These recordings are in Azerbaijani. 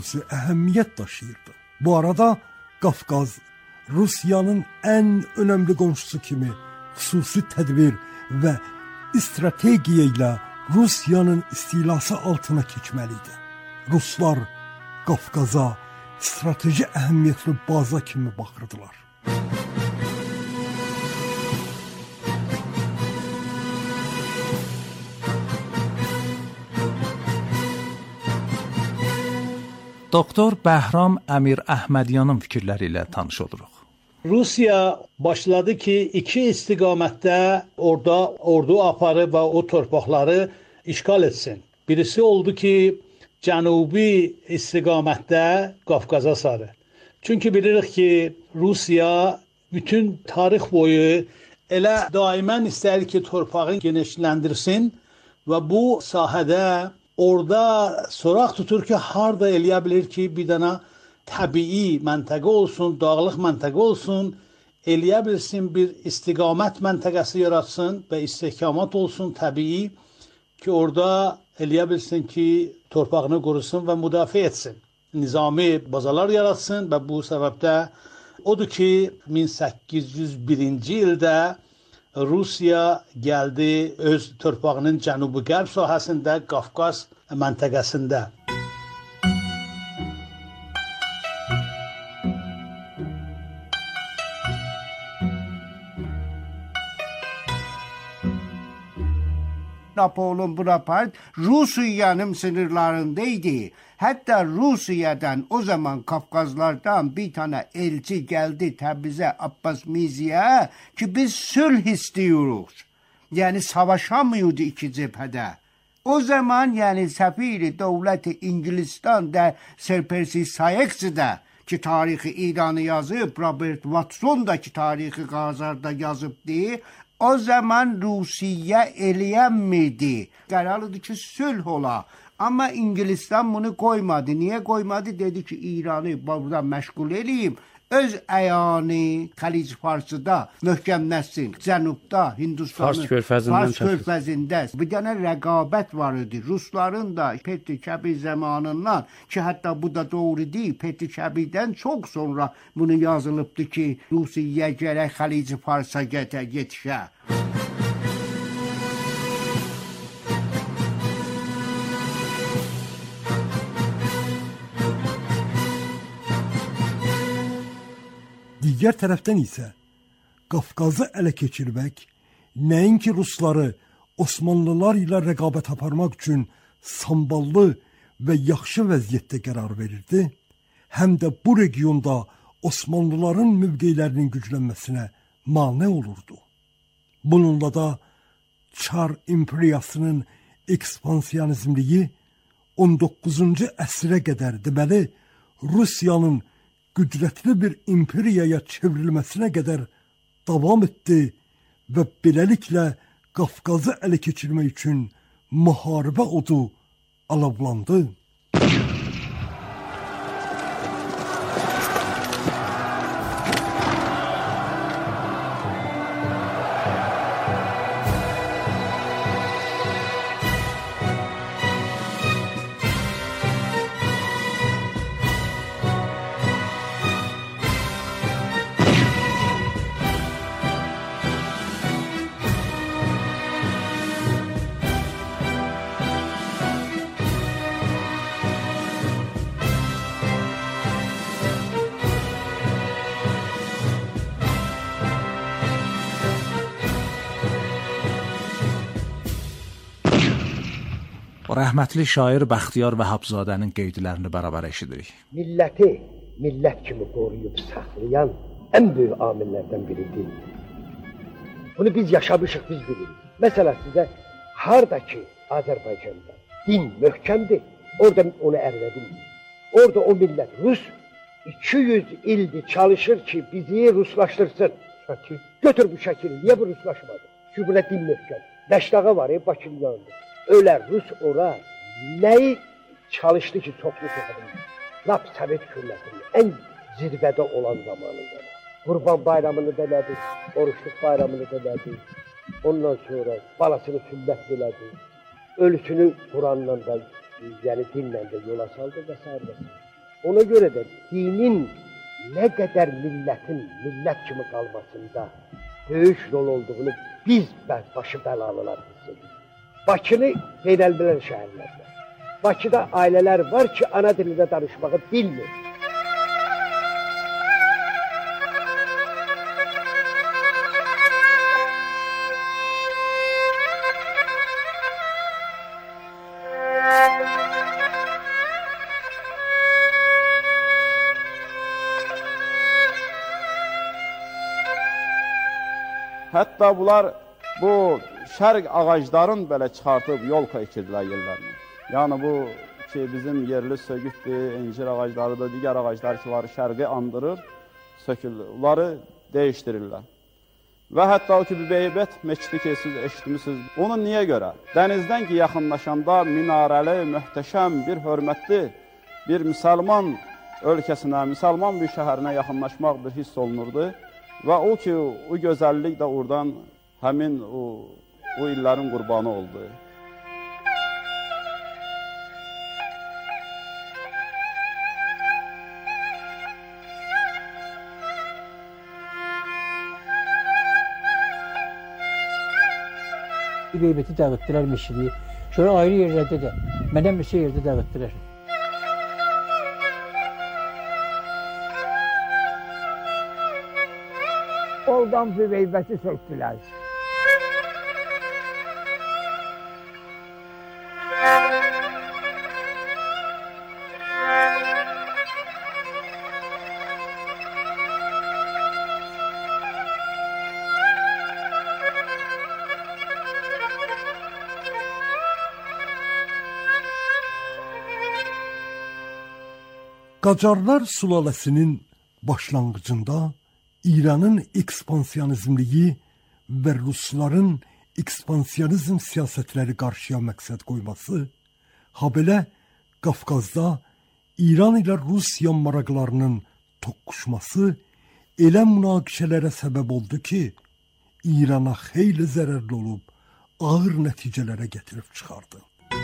Əhəmiyyət daşıyırdı. Bu arada Qafqaz Rusiyanın ən önəmli qonşusu kimi xüsusi tədbir və strategiya ilə Rusiyanın istilası altına keçməli idi. Ruslar Qafqaza strateji əhəmiyyətli baza kimi baxırdılar. Doktor Bəhram Əmir Əhmədyanın fikirləri ilə tanış oluruq. Rusiya başladı ki, iki istiqamətdə orada ordu aparıb və o torpaqları işğal etsin. Birisi oldu ki, cənubi istiqamətdə Qafqaza sarı. Çünki bilirik ki, Rusiya bütün tarix boyu elə daimən istəyir ki, torpağı genişləndirsin və bu sahədə orada soraq tutur ki, harda eləyə bilir ki, bir dənə təbii məntəqə olsun, dağlıq məntəqə olsun, eləyə bilsin, bir istiqamət məntəqəsi yaratsın və istihkamat olsun təbii ki, orada eləyə bilsin ki, torpağını qorusun və müdafiə etsin. Nizami bazalar yaratsın və bu səbəbdə odur ki, 1801-ci ildə Rusiya gəldi öz torpağının cənubi-qərb sahəsində, Qafqaz məntəqəsində. Napolyon Bonaparte Rusiyanın sınırlarındaydı. Hatta Rusiyadan o zaman Kafkazlardan bir tane elçi geldi Təbrizə Abbas Mirziyə ki biz sülh istiyoruz. Yani savaşamıyordu iki cephede. O zaman yani sefiri devleti İngiliz'den de Sir Percy Sayex'i de ki tarihi İran'ı yazıp Robert Watson da ki tarihi Gazar'da yazıp diye o zaman Rusiya eləyənmirdi. Qərarlıdır ki, sülh ola. Amma İngilizdən bunu qoymadı. Niyə qoymadı? Dedi ki, İranı burada məşğul eləyim. Öz əyanı Xəlic Farsıda möhkəmləsin. Cənubda, Hindistanın Fars körfəzində bir dənə rəqabət var idi. Rusların da Petri Kəbir zamanından ki, hətta bu da doğru deyil. Petri Kəbirdən çox sonra bunu yazılıbdı ki, Rusiya gərək Xəlic Farsa yetişə. Digər tərəfdən isə Qafqazı ələ keçirmək nəinki Rusları Osmanlılar ilə rəqabət aparmaq üçün samballı və yaxşı vəziyyətdə qərar verirdi, həm də bu regionda Osmanlıların mövqelərinin güclənməsinə mane olurdu. Bununla da Çar imperiyasının ekspansiyonizmliyi 19-cu əsrə qədər deməli Rusiyanın qüdrətli bir imperiyaya çevrilməsinə qədər davam etdi və beləliklə Qafqazı ələ keçirmək üçün müharibə odu alovlandı. Rəhmətli şair Bəxtiyar Vəhabzadənin qeydlərini bərabər eşidirik. Milləti millət kimi qoruyub saxlayan ən böyük amillərdən biridir. Bunu biz yaşamışıq, biz bilirik. Məsələn, sizə hardakı Azərbaycanda din möhkəmdir, orada onu ərvədilmir. Orada o millət, Rus 200 ildir çalışır ki, bizi ruslaşdırsın. Götür bu şəkili, niyə bu ruslaşmadı? Çünki buna din möhkəm. Dəşdağa var, Bakının yanında. Ölər Rus ora nəyi çalışdı ki, çoxlu toxudur? Lap Sovet hükümətinin ən zirvədə olan zamanında. Qurban bayramını da elədi, oruçluq bayramını da elədi. Ondan sonra balasını sünnət elədi. Ölüsünü Quranla da, yəni dinlə də yola saldı və s. Ona görə də dinin nə qədər millətin millət kimi qalmasında böyük rol olduğunu biz başı bəlalılar hiss edirik. Bakını beynəlmiləl şəhərlərdə. Bakıda ailələr var ki, ana dilində danışmağı bilmir. Hətta bunlar bu şərq ağacların belə çıxartıb yolka ekirdilər yerlərini. Yəni bu ki, bizim yerli sögüddür, incir ağaclarıdır, digər ağaclar ki var, şərqi andırır, sökülür. Bunları dəyişdirirlər. Və hətta o ki, bir Beybət meçidi ki, siz eşitmişsiniz. Onu niyə görə? Dənizdən ki, yaxınlaşanda minarəli, möhtəşəm, bir hörmətli, bir müsəlman ölkəsinə, müsəlman bir şəhərinə yaxınlaşmaq bir hiss olunurdu. Və o ki, o gözəllik də oradan həmin o illərin qurbanı oldu. Beybəti dağıtdılar meşidi. Sonra ayrı yerlərdə də, mənəm bir şey yerdə dağıtdılar. Oradan bir Beybəti söktülər. Qacarlar sülaləsinin başlanğıcında İranın ekspansiyonizmliyi və Rusların ekspansiyonizm siyasətləri qarşıya məqsəd qoyması, habelə Qafqazda İran ilə Rusiya maraqlarının toqquşması elə münaqişələrə səbəb oldu ki, İrana xeyli zərərli olub, ağır nəticələrə gətirib çıxardı.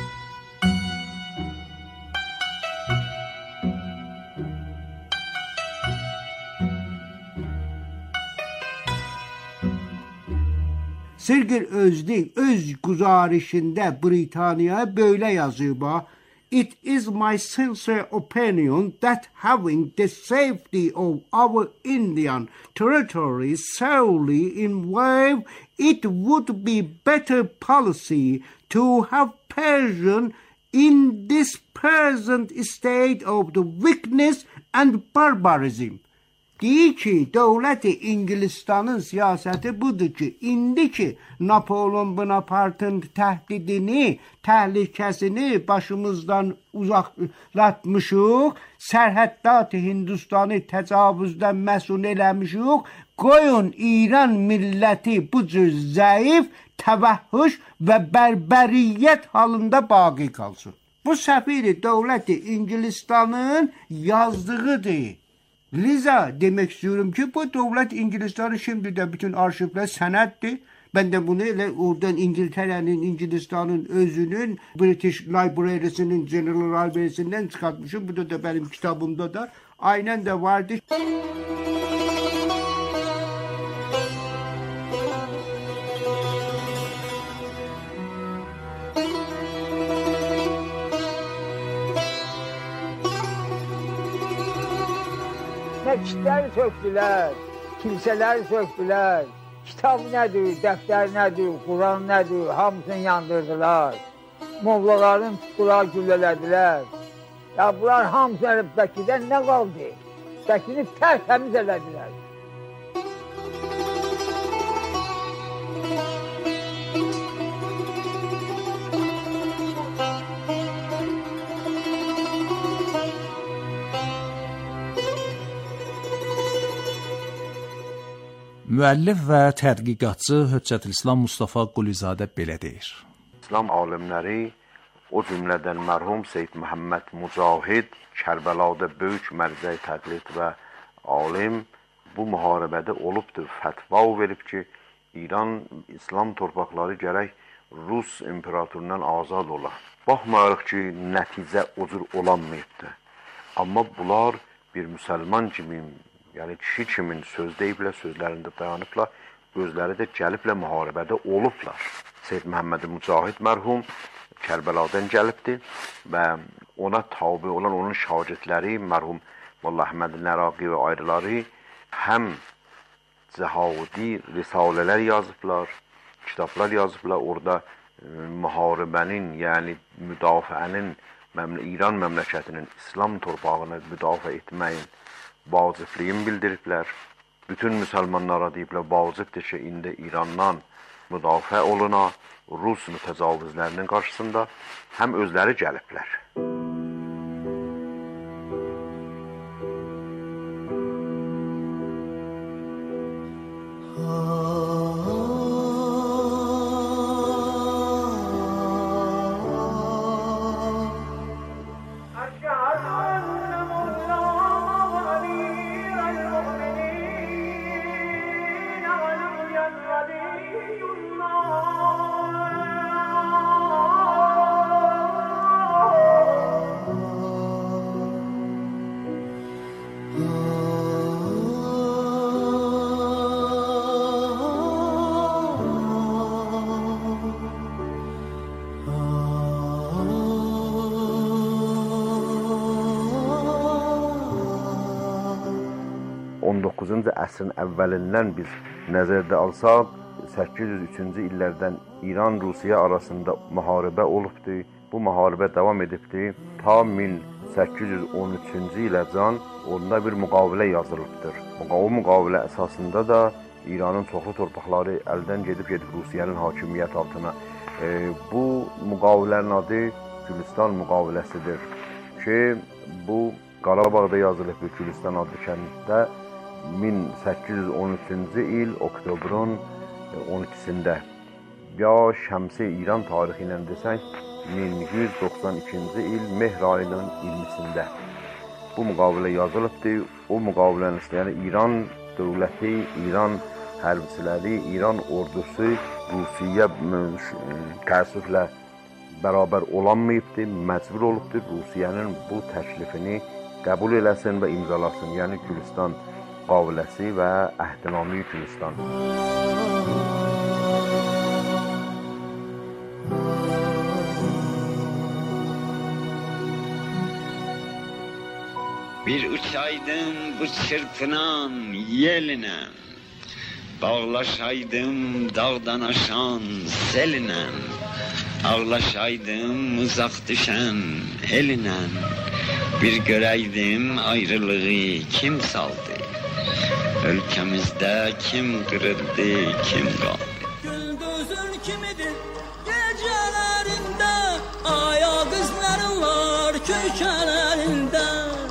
Sergey Özdik öz güzarişində Britaniyaya belə yazıb. It is my sincere opinion that having the safety of our Indian territory solely involved, it would be better policy to have Persian in this present state of the weakness and barbarism. Deyir ki, dövləti İngilistanın siyasəti budur ki, indi ki, Napolon Bonaparte'ın təhdidini, təhlükəsini başımızdan uzaqlatmışıq, sərhəddat-ı Hindistanı təcavüzdən məsun eləmişik, qoyun İran milləti bu cür zəif, təvəhhüş və bərbəriyyət halında baqi qalsın. Bu səfiri dövləti İngilistanın yazdığıdır. Liza demək istiyorum ki, bu dövlət İngilistanı şimdi də bütün arşivlər sənəddir. Ben de bunu elə oradan İngiltere'nin, İngilistan'ın özünün British Library'sinin General Library'sinden çıkartmışım. Bu da benim kitabımda da aynen de vardı. Məscidləri söktülər, kilsələri söktülər, kitab nədir, dəftər nədir, Quran nədir, hamısını yandırdılar. Mollaların tutdular, güllələdilər. Ya bunlar hamısı Bəkidən nə qaldı? Bəkini tərtəmiz elədilər. Müəllif və tədqiqatçı Höccətülislam Mustafa Qulizadə belə deyir. İslam alimləri, o cümlədən mərhum Seyyid Məhəmməd Mücahid, Kərbəlada böyük mərcə təqlid və alim bu müharibədə olubdur, fətva verib ki, İran, İslam torpaqları gərək Rus imperatorundan azad ola. Baxmayaraq ki, nəticə o cür olanmayıbdır. Amma bunlar bir müsəlman kimi, yəni kişi kimin söz deyiblər, sözlərində dayanıblar, özləri də gəliblər müharibədə olublar. Seyyid Məhəmməd Mücahid mərhum Kərbəladan gəlibdir və ona tabi olan onun şagirdləri mərhum Molla Əhməd Nəraqi və ayrıları həm cəhadi risalələr yazıblar, kitablar yazıblar. Orada müharibənin, yəni müdafiənin, İran məmləkətinin İslam torpağını müdafiə etməyin vacibliyini bildiriblər. Bütün müsəlmanlara deyiblər, vacibdir ki, indi İrandan müdafiə oluna, Rus mütəcavizlərinin qarşısında həm özləri gəliblər. Əsrin əvvəlindən biz nəzərdə alsaq, 803-cü illərdən İran-Rusiya arasında müharibə olubdur. Bu müharibə davam edibdir. Ta 1813-cü iləcən onda bir müqavilə yazılıbdır. O müqavilə əsasında da İranın çoxlu torpaqları əldən gedib Rusiyanın hakimiyyət altına. Bu müqavilənin adı Gülüstan müqaviləsidir ki, bu Qarabağda yazılıb Gülüstan adlı kənddə 1813-cü il oktobrun 12-sində ya şəmsi İran tarixi ilə desək 1192-ci il mehr ayının 20-sində bu müqavilə yazılıbdır. O müqavilənin yəni İran dövləti, İran hərbçiləri, İran ordusu Rusiya təəssüflə bərabər olanmayıbdır, məcbur olubdur Rusiyanın bu təklifini qəbul eləsin və imzalasın, yəni Gülüstan müqaviləsi və Əhdnamə-i Gülüstan. Bir uçaydım bu çırpınan yeline, bağlaşaydım dağdan aşan seline, ağlaşaydım uzak düşen eline, bir göreydim ayrılığı kim saldı, ülkemizde kim kırıldı, kim kaldı. Gündüzün kimidir gecelerinde, ayak izlerin var köşelerinde.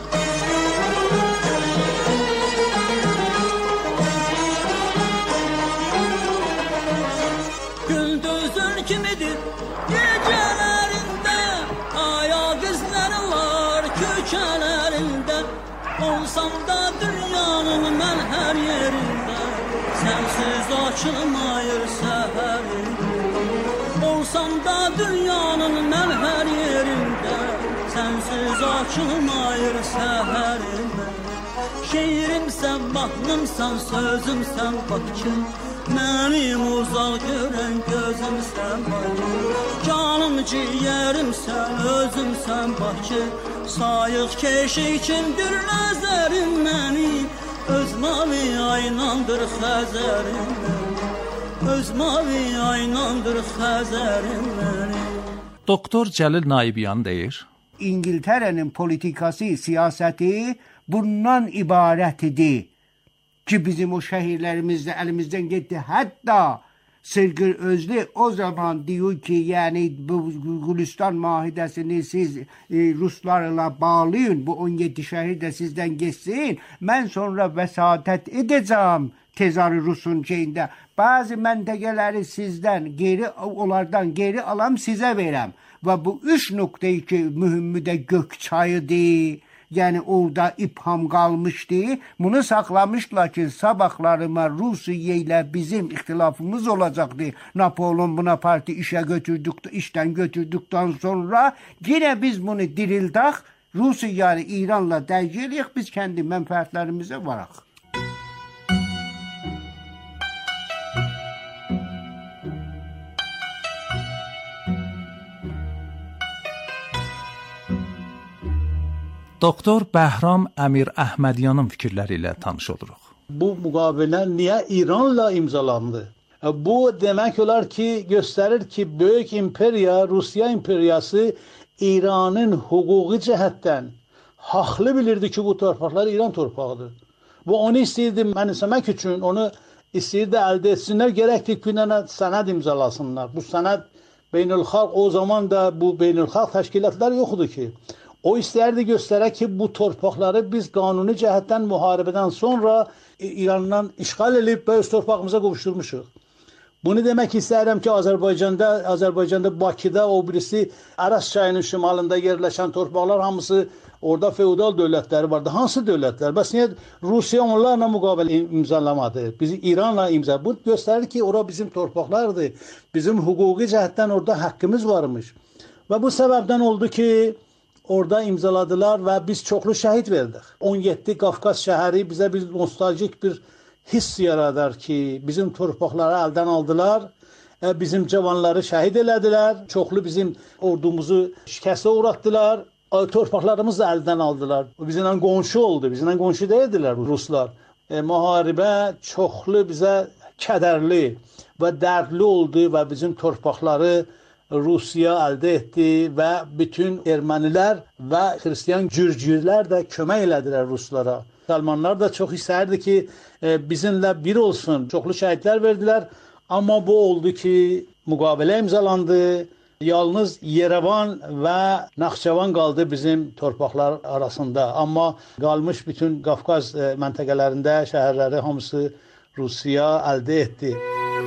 Gündüzün kimidir gecelerinde, ayak izlerin var köşelerinde. Olsam da dünyanın ben her yerinde, sensiz açılmayır seherinde. Olsam da dünyanın ben her yerinde, sensiz açılmayır seherinde. Şeirimsen, mahnımsan, sözümsen Bakı, benim uzak gören gözümsen Bakı. Canım ciğerimsen, özümsen Bakı, sayıq keşikçindir nəzərim məni, öz mavi aynandır xəzərim məni, öz mavi aynandır xəzərim məni. Doktor Cəlil Naibyan deyir: İngiltərənin politikası, siyasəti bundan ibarət idi ki, bizim o şəhərlərimizdə əlimizdən getdi. Hətta Sırgır Özlü o zaman diyor ki, yani bu Gülistan mahidesini siz Ruslarla bağlayın, bu 17 şehir de sizden geçsin. Ben sonra vesatet edeceğim tezarı Rus'un şeyinde. Bazı mentekeleri sizden geri, onlardan geri alam size verem. Ve bu 3 noktayı ki mühimmi de Gökçay'dı. Yani orada ipham kalmıştı. Bunu saklamışlar ki sabahlarıma Rusiye ile bizim ihtilafımız olacaktı. Napolyon Bonaparte işten götürdükten sonra yine biz bunu dirildik Rusiya İranla dəyişirik, biz kendi mənfəətlərimizə varaq. Doktor Bəhram Əmir Əhmədyanın fikirləri ilə tanış oluruq. Bu müqavilə niyə İranla imzalandı? Bu demək olar ki, göstərir ki, böyük imperiya, Rusiya imperiyası İranın hüquqi cəhətdən haqlı bilirdi ki, bu torpaqlar İran torpağıdır. Və onu istəyirdi mənimsəmək üçün, onu istəyirdi əldə etsinlər, gərəkdir ki, sənəd imzalasınlar. Bu sənəd beynəlxalq, o zaman da bu beynəlxalq təşkilatlar yoxdur ki. O istərdi göstərək ki, bu torpaqları biz qanuni cəhətdən müharibədən sonra İrandan işğal edib və öz torpağımıza qovuşdurmuşuq. Bunu demək istəyirəm ki, Azərbaycanda Bakıda o birisi Aras çayının şimalında yerləşən torpaqlar hamısı orada feodal dövlətləri vardı. Hansı dövlətlər? Bəs niyə Rusiya onlarla müqavilə imzalamadı? Bizi İranla imzaladı. Bu göstərir ki, ora bizim torpaqlardır. Bizim hüquqi cəhətdən orada haqqımız varmış. Və bu səbəbdən oldu ki, orada imzaladılar və biz çoxlu şəhid verdik. 17 Qafqaz şəhəri bizə bir nostaljik bir hiss yaradar ki, bizim torpaqları əldən aldılar, bizim cavanları şəhid elədilər, çoxlu bizim ordumuzu şikəstə uğratdılar, torpaqlarımızı da əldən aldılar. Bizimlə qonşu oldu, bizimlə qonşu deyildilər Ruslar. Müharibə çoxlu bizə kədərli və dərdli oldu və bizim torpaqları Rusiya əldə etdi və bütün ermənilər və xristiyan gürcülər də kömək elədilər Ruslara. Almanlar da çox istərdi ki, bizimlə bir olsun. Çoxlu şəhidlər verdilər, amma bu oldu ki, müqavilə imzalandı. Yalnız Yerevan və Naxçıvan qaldı bizim torpaqlar arasında. Amma qalmış bütün Qafqaz məntəqələrində şəhərləri hamısı Rusiya əldə etdi.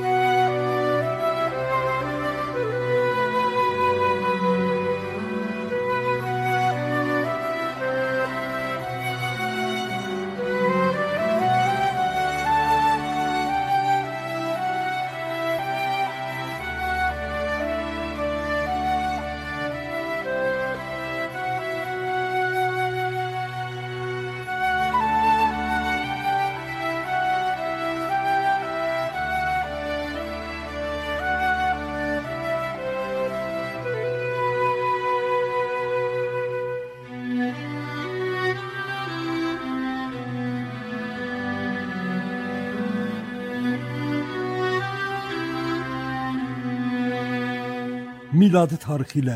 Miladi tarixi ilə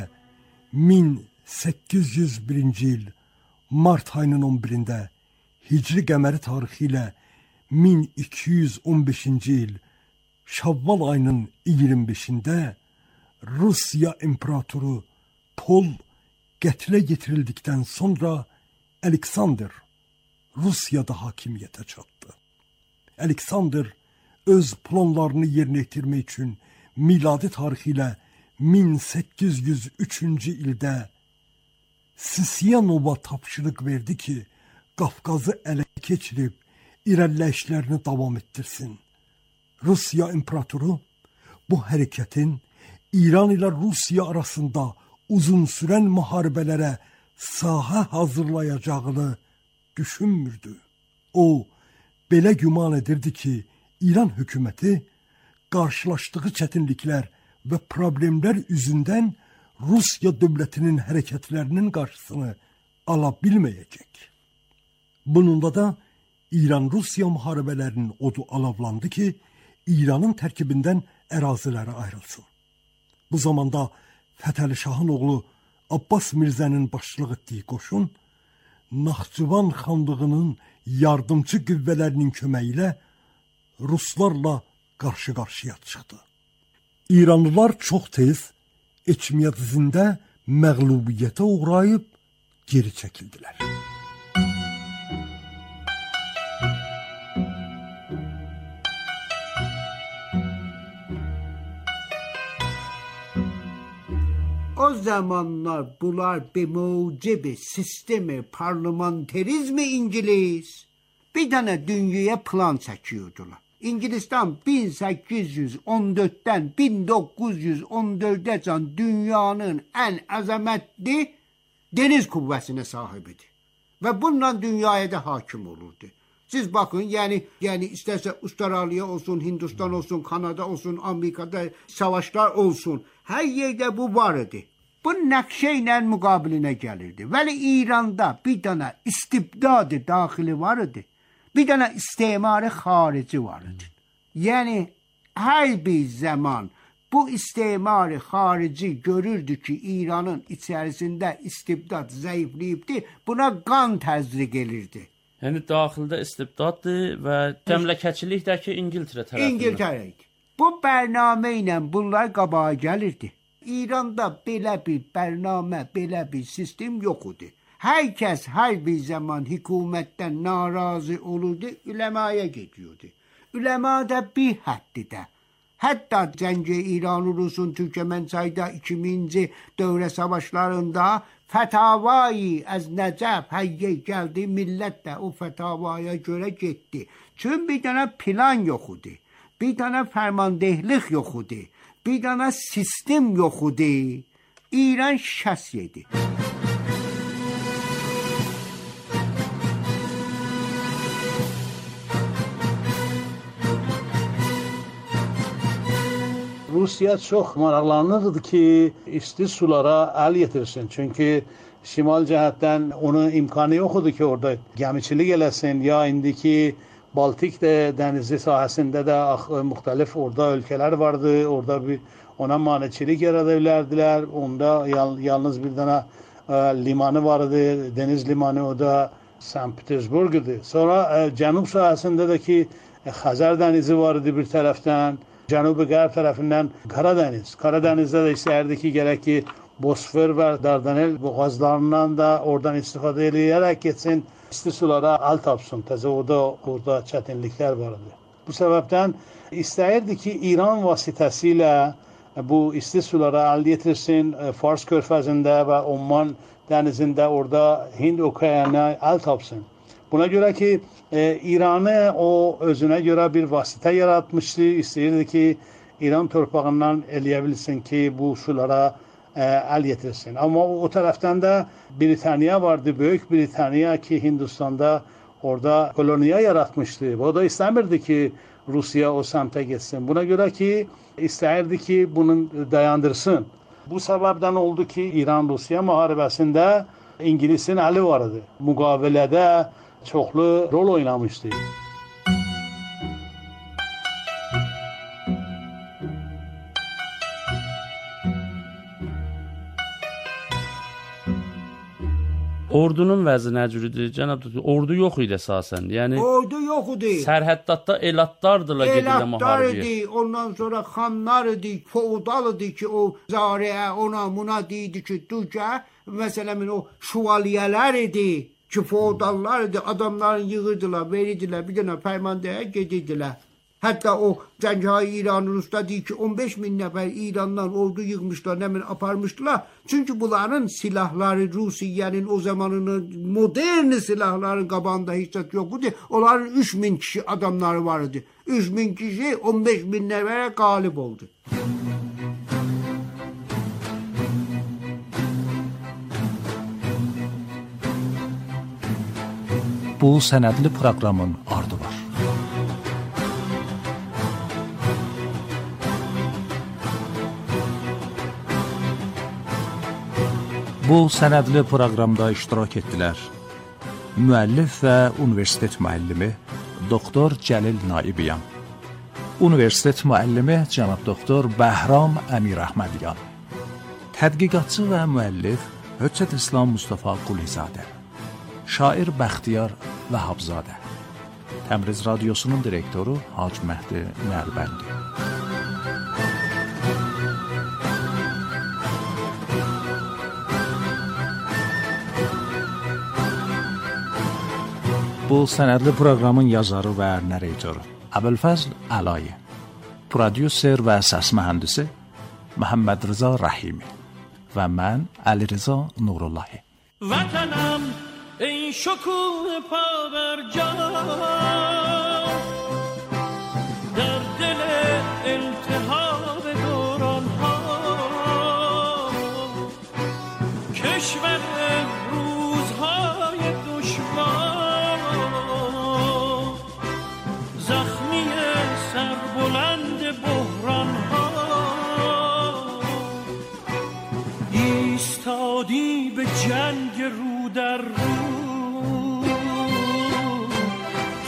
1801-ci il mart ayının 11-də, Hicri qəməri tarixi ilə 1215-ci il Şavval ayının 25-də Rusiya imperatoru Pol qətlə yetirildikdən sonra Aleksandr Rusiyada hakimiyyətə çatdı. Aleksandr öz planlarını yerinə yetirmək üçün miladi tarixi ilə 1803-cü ildə Sisiyanova tapşırıq verdi ki, Qafqazı ələ keçirib irəliləyişlərini davam etdirsin. Rusiya imperatoru bu hərəkətin İran ilə Rusiya arasında uzun sürən müharibələrə sahə hazırlayacağını düşünmürdü. O, belə güman edirdi ki, İran hökuməti qarşılaşdığı çətinliklər və problemlər üzündən Rusiya dövlətinin hərəkətlərinin qarşısını ala bilməyəcək. Bununla da İran-Rusiya müharibələrinin odu alavlandı ki, İranın tərkibindən əraziləri ayrılsın. Bu zamanda Fətəli Şahın oğlu Abbas Mirzənin başçılıq etdiyi qoşun Naxçıvan xanlığının yardımcı qüvvələrinin köməyi ilə Ruslarla qarşı-qarşıya çıxdı. İranlılar çox tez Eçmiadzində məğlubiyyətə uğrayıb geri çəkildilər. O zamanlar bunlar bir mucibi sistemi parlamenterizmi İngiliz bir tane dünyaya plan çəkiyordular. İngilizdən 1814-dən 1914-ə can dünyanın ən əzəmətli deniz kuvvetine sahibidir. Ve bununla dünyaya da hakim olurdu. Siz bakın yani isterse Avustralya olsun, Hindistan olsun, Kanada olsun, Amerika'da savaşlar olsun. Her yerde bu vardı. Bu nakşeyle mukabiline gelirdi. Veli İran'da bir tane istibdadı dahili vardı. Bir tane istimarı harici vardı. Yani her bir zaman bu istimarı harici görürdü ki İran'ın içerisinde istibdat zayıflayıbdı. Buna qan təzriq gelirdi. Yəni daxildə istibdaddır və təmləkəçilikdəki İngiltərə tərəfindən. İngiltərə. Bu bərnamə ilə bunlar qabağa gəlirdi. İranda belə bir bərnamə, belə bir sistem yox idi. Hər kəs hər bir zaman hökumətdən narazı olurdu, üləmaya gediyordu. Üləma da bir həddidə. Hətta Cəng-i İran-Rusun Türkmənçayda 2000-ci dövrə savaşlarında fətavayı az Nəcəf həyyə gəldi, millət də o fətavaya görə getdi. Çünki bir dənə plan yox idi, bir dənə fərmandehlik yox idi, bir dənə sistem yox idi. İran şəs yedi. Rusiya çox maraqlanırdı ki, isti sulara əl yetirsin. Çünki şimal cəhətdən onun imkanı yox idi ki, orada gəmiçilik eləsin. Ya indiki Baltik dənizi sahəsində də müxtəlif orada ölkələr vardı. Orada ona maneçilik yarada bilərdilər. Onda yalnız bir dənə limanı vardı, deniz limanı, o da St. Petersburg idi. Sonra cənub sahəsində də ki, Xəzər dənizi vardı bir tərəfdən. Cənubi qərb tərəfindən Karadeniz. Karadenizdə də istəyirdi ki, gərək ki, Bosfor və Dardanel boğazlarından da oradan istifadə edərək getsin, isti sulara əl tapsın. Təzə orada çətinliklər vardı. Bu səbəbdən istəyirdi ki, İran vasitəsilə bu isti sulara əl yetirsin, Fars körfəzində və Oman dənizində orada Hind okeanına əl tapsın. Buna görə ki, İranı o özünə görə bir vasitə yaratmışdı. İstəyirdi ki, İran torpağından eləyə bilsin ki, bu sulara əl yetirsin. Amma o tərəfdən də Britaniya vardı, Böyük Britaniya ki, Hindistanda orada koloniya yaratmışdı. O da istəmirdi ki, Rusiya o səmtə getsin. Buna görə ki, istəyirdi ki, bunu dayandırsın. Bu səbəbdən oldu ki, İran-Rusiya müharibəsində İngilisin əli vardı. Müqavilədə çoxlu rol oynamışdı. Ordunun vəzi nə cürdür? Cənab doktor, ordu yox idi əsasən. Yəni ordu yox idi. Sərhəddə elatlardılar gedirlər müharibəyə. Ondan sonra xanlar idi, feodal idi ki, o zariə ona buna deyirdi ki, duca, məsələn o şövalyələr idi ki, feodallar idi, adamların yığırdılar, verirdilər, bir dənə fərmandəyə gedirdilər. Hətta o Cəng-i İran-Rusda deyir ki, 15 min nəfər İrandan ordu yığmışlar, nəmin aparmışdılar. Çünki bunların silahları Rusiyanın o zamanının modern silahların qabağında heç yox idi. Onların 3 min kişi adamları var idi. 3 min kişi 15 min nəfərə qalib oldu. Bu sənədli proqramın ardı var. Bu sənədli proqramda iştirak etdilər müəllif və universitet müəllimi Doktor Cəlil Naibiyan, universitet müəllimi cənab Doktor Bəhram Əmir Əhmədyan, tədqiqatçı və müəllif Höccət İslam Mustafa Qulizadə, şair Bəxtiyar Vəhabzadə, Təbriz Radiosunun direktoru Hacı Məhdi Nəlbəndi. Bu sənədli proqramın yazarı və narratoru Əbülfəzl Əlayi, prodüser və səs mühəndisi Məhəmməd Rıza Rəhimi və mən Əli Rıza Nurullahi. Vətənəm ey şokun pavərcan, در دل التهاب دوران ها، کشور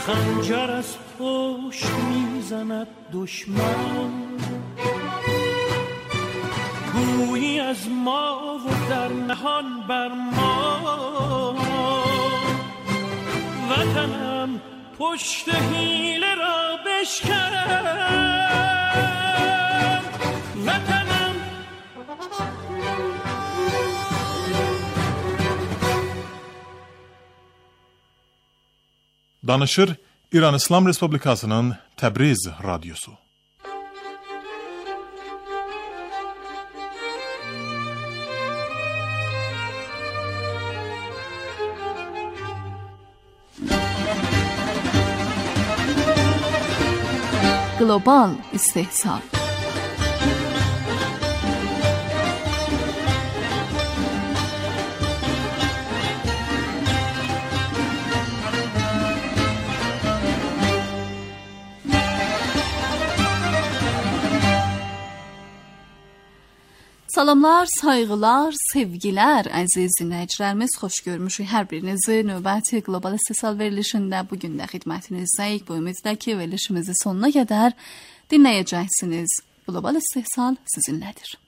خنجر از پشت میزند دشمن، گویی از ما و در نهان بر ما. وطنم پشت حیله را بشکن، وطنم. Danışır İran İslam Respublikası'nın Təbriz Radyosu. Global istihsal. Salamlar, sayğılar, sevgilər, əziz dinləyicilərimiz, xoş görmüşük hər birinizi. Növbəti qlobal istehsal verilişində bugün də xidmətinizdəyik. Bu ümidlə ki, verilişimizi sonuna qədər dinləyəcəksiniz. Qlobal istehsal sizinlədir.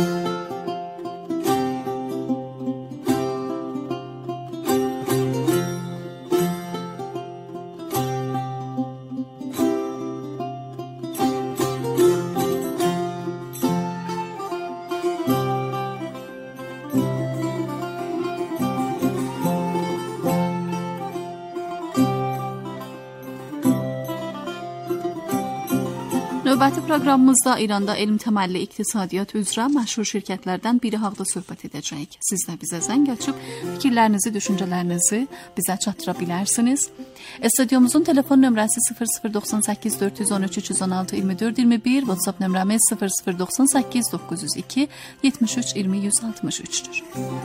Növbəti proqramımızda İranda elm təməlli iqtisadiyyat üzrə məşhur şirkətlərdən biri haqda söhbət edəcəyik. Siz də bizə zəng açıb fikirlərinizi, düşüncələrinizi bizə çatdıra bilərsiniz. Studyomuzun telefon nömrəsi 0098 413 316 24 21, WhatsApp nömrəmiz 0098 902 73 20 163'tür.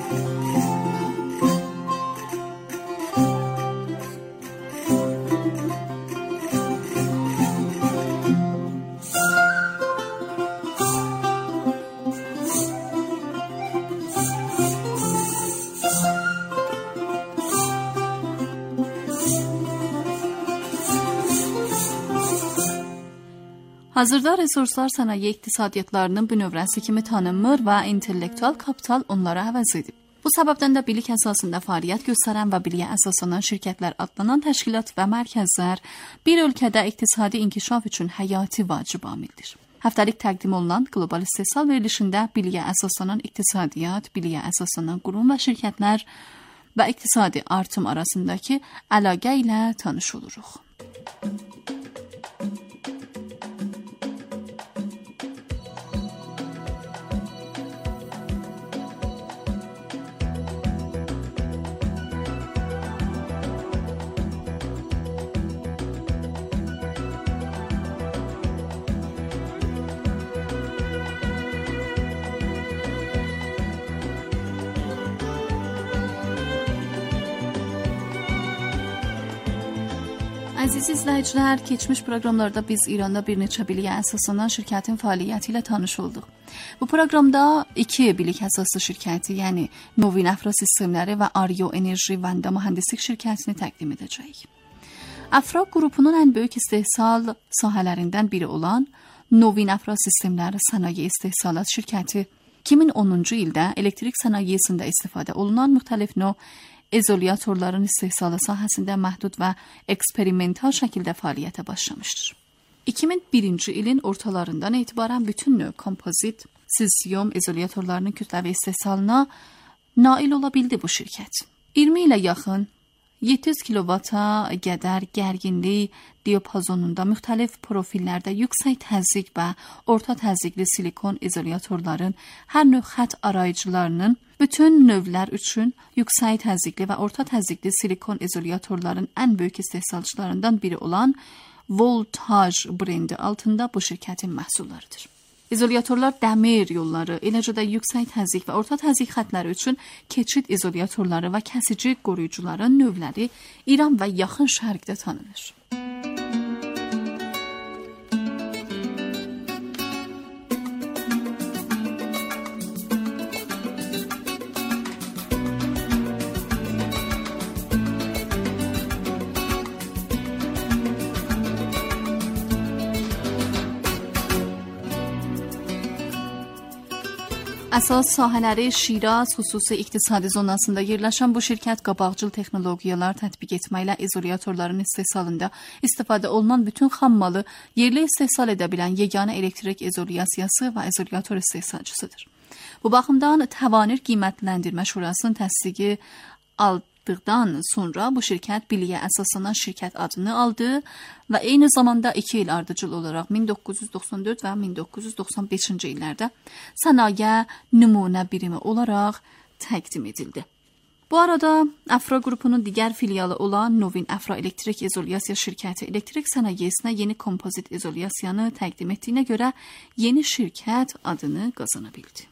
Hazırda resurslar sənaye iqtisadiyyatlarının bir növrəsi kimi tanınmır və intellektual kapital onlara əvəz edib. Bu səbəbdən də bilik əsasında fəaliyyət göstərən və biliyə əsaslanan şirkətlər adlanan təşkilat və mərkəzlər bir ölkədə iqtisadi inkişaf üçün həyati vacib amildir. Həftəlik təqdim olunan qlobal istehsal verilişində biliyə əsaslanan iqtisadiyyat, biliyə əsaslanan qurum və şirkətlər və iqtisadi artım arasındakı əlaqə ilə tanış oluruq. Əziz izləyicilər, keçmiş proqramlarda biz İranda bir neçə biliyə əsaslanan şirkətin fəaliyyəti ilə tanış olduq. Bu proqramda iki bilik əsaslı şirkəti, yəni Novin Afra Sistemləri və Aryo Enerji Vanda Mühəndislik şirkətini təqdim edəcəyik. Afra qrupunun ən böyük istehsal sahələrindən biri olan Novin Afra Sistemləri Sənaye İstehsalat şirkəti 2010-cu ildə elektrik sənayesində istifadə olunan müxtəlif növ izolyatorların istehsalı sahəsində məhdud və eksperimental şəkildə fəaliyyətə başlamışdır. 2001-ci ilin ortalarından etibarən bütün növ kompozit, silisium izolyatorlarının kütləvi istehsalına nail ola bildi bu şirkət. 20 ilə yaxın 700 kilovata qədər gərginlik diapazonunda müxtəlif profillərdə yüksək təzyiq və orta təzyiqli silikon izolyatorların hər növ xətt arayıcılarının bütün növlər üçün yüksək təzyiqli və orta təzyiqli silikon izolyatorların ən böyük istehsalçılarından biri olan Voltaj brendi altında bu şirkətin məhsullarıdır. İzolyatorlar dəmir yolları, eləcə də yüksək təzyiq və orta təzyiq xəttləri üçün keçid izolyatorları və kəsici qoruyucuların növləri İran və yaxın şərqdə tanınır. Əsas sahələri Şiraz xüsusi iqtisadi zonasında yerləşən bu şirkət qabaqcıl texnologiyalar tətbiq etməklə izolyatorların istehsalında istifadə olunan bütün xammalı yerli istehsal edə bilən yeganə elektrik izolyasiyası və izolyator istehsalçısıdır. Bu baxımdan Təvanir Qiymətləndirmə Şurasının təsdiqi aldıqdan sonra bu şirkət biliyə əsaslanan şirkət adını aldı və eyni zamanda 2 il ardıcıl olaraq 1994 və 1995-ci illərdə sənaye nümunə birimi olaraq təqdim edildi. Bu arada Afra qrupunun digər filialı olan Novin Afra Elektrik İzolyasiya şirkəti elektrik sənayesinə yeni kompozit izolyasiyanı təqdim etdiyinə görə yeni şirkət adını qazana bildi.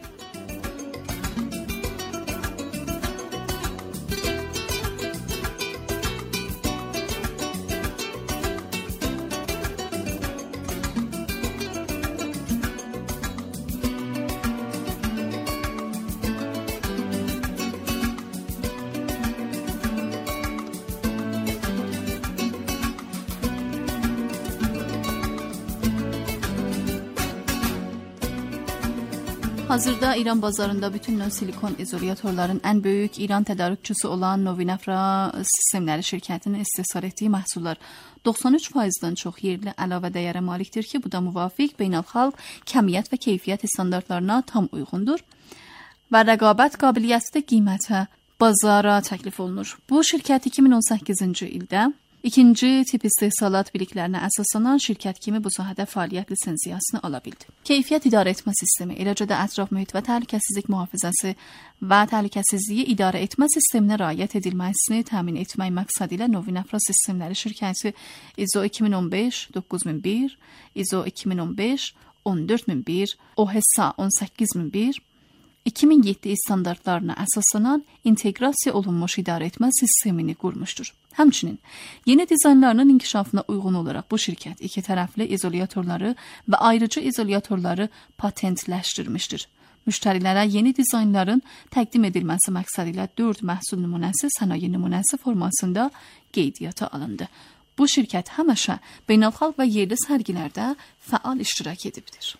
Hazırda İran bazarında bütün növ silikon izolyatorların ən böyük İran tədarükçüsü olan Novin Afra Sistemləri şirkətinin istehsal etdiyi məhsullar 93%-dən çox yerli əlavə dəyərə malikdir ki, bu da müvafiq beynəlxalq kəmiyyət və keyfiyyət standartlarına tam uyğundur və rəqabət qabiliyyəti də qiymətə bazara təklif olunur. Bu şirkət 2018-ci ildə İkinci tip istehsalat biliklərinə əsaslanan şirkət kimi bu sahədə fəaliyyət lisenziyasını ala bildi. Keyfiyyət idarə etmə sistemi, eləcə də ətraf mühit və təhlükəsizlik mühafizəsi və təhlükəsizliyi idarə etmə sisteminə riayət edilməsini təmin etmək məqsədi ilə Novin Afra Sistemləri şirkəti ISO 2015-9001, ISO 2015-14001, OHSA 18001, 2007 standartlarına əsaslanan inteqrasiya olunmuş idarə etmə sistemini qurmuşdur. Həmçinin, yeni dizaynlarının inkişafına uyğun olaraq bu şirkət iki tərəfli izolyatorları və ayrıcı izolyatorları patentləşdirmişdir. Müştərilərə yeni dizaynların təqdim edilməsi məqsədi ilə 4 məhsul nümunəsi sənaye nümunəsi formasında qeydiyyata alındı. Bu şirkət həmişə beynəlxalq və yerli sərgilərdə fəal iştirak edibdir.